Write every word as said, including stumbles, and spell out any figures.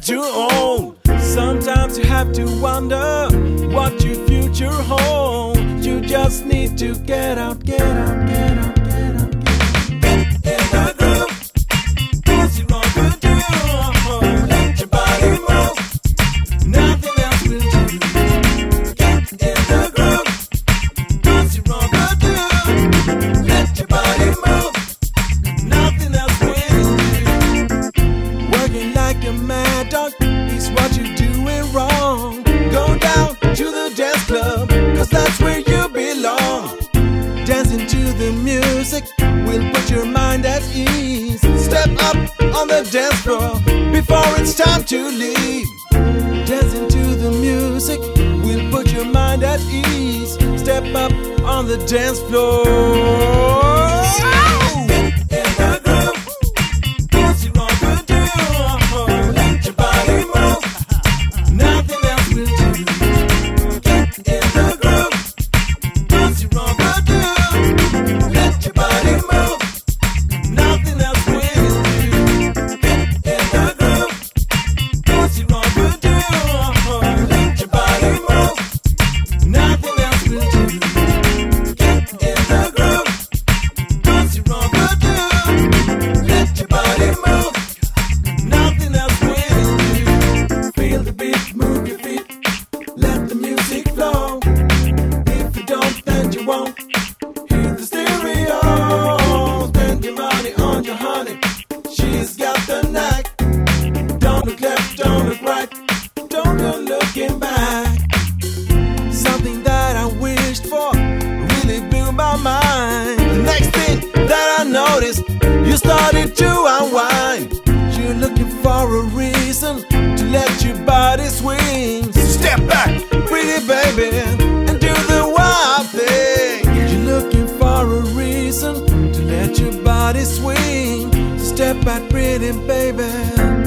build your own. Sometimes you have to wonder what your future holds. You just need to get out, get out, get out, get out. Get in the groove, cause you're on the do. Let your body move, nothing else will do. Get in the groove, cause you're on the do. Let your body move, nothing else will do. Working like a mad dog is what you're doing wrong. Go down to the dance club, cause that's where you belong. Dancing to the music will put your mind at ease. Step up on the dance floor before it's time to leave. Dancing to the music will put your mind at ease. Step up on the dance floor. Get in the groove, cause you're on the do. Let your body move, nothing else will do. Get in the groove, cause you're on the do. Let your body move, nothing else will do. Get in the groove, cause you're on the do. Let your body move, nothing else will do. Get in the groove, cause you're on the do. Let your body move, nothing else will do. Feel the beat, move your feet, let the music flow. If you don't, then you won't hear the stereo. Spend your money on your honey, she's got the knack. Don't look left, don't look right, don't go looking back. Something that I wished for really blew my mind. The next thing that I noticed, you started to unwind. You're looking for a reason to let your body swing. So step back, pretty baby, and do the wild thing. You're looking for a reason to let your body swing. So step back, pretty baby.